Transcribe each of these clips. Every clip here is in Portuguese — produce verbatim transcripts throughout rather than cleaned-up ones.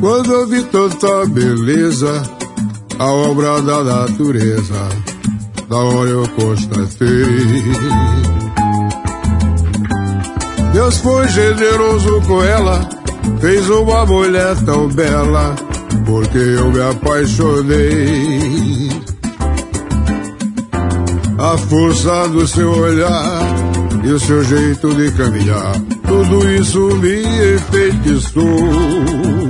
Quando eu vi tanta beleza, a obra da natureza, da hora eu constatei. Deus foi generoso com ela, fez uma mulher tão bela, porque eu me apaixonei. A força do seu olhar e o seu jeito de caminhar, tudo isso me enfeitiçou.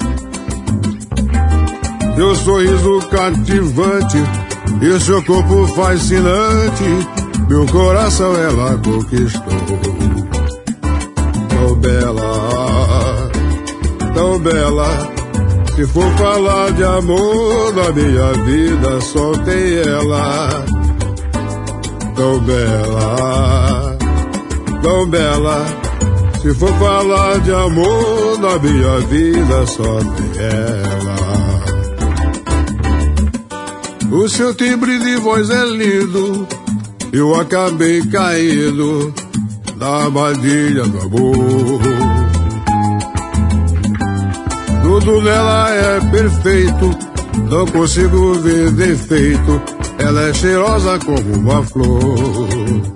Seu sorriso cativante e o seu corpo fascinante, meu coração ela conquistou. Tão bela, tão bela, se for falar de amor na minha vida só tem ela. Tão bela, tão bela, se for falar de amor na minha vida só tem ela. O seu timbre de voz é lindo, eu acabei caindo na armadilha do amor. Tudo nela é perfeito, não consigo ver defeito, ela é cheirosa como uma flor.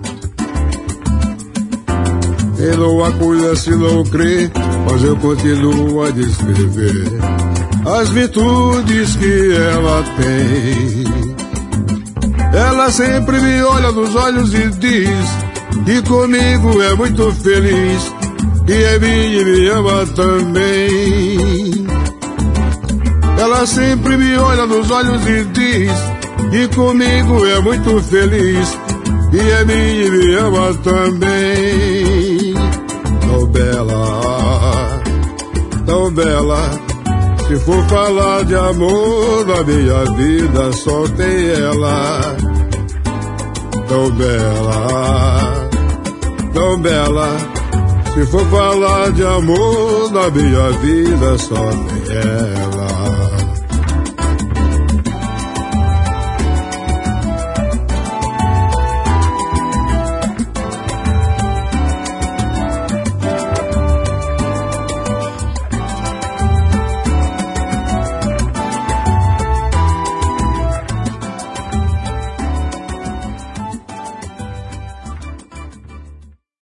Quem não a conhece não crê, mas eu continuo a descrever as virtudes que ela tem. Ela sempre me olha nos olhos e diz que comigo é muito feliz, que é minha e me ama também. Ela sempre me olha nos olhos e diz que comigo é muito feliz, que é minha e me ama também. Tão bela, tão bela, se for falar de amor na minha vida só tem ela. Tão bela, tão bela, se for falar de amor na minha vida só tem ela.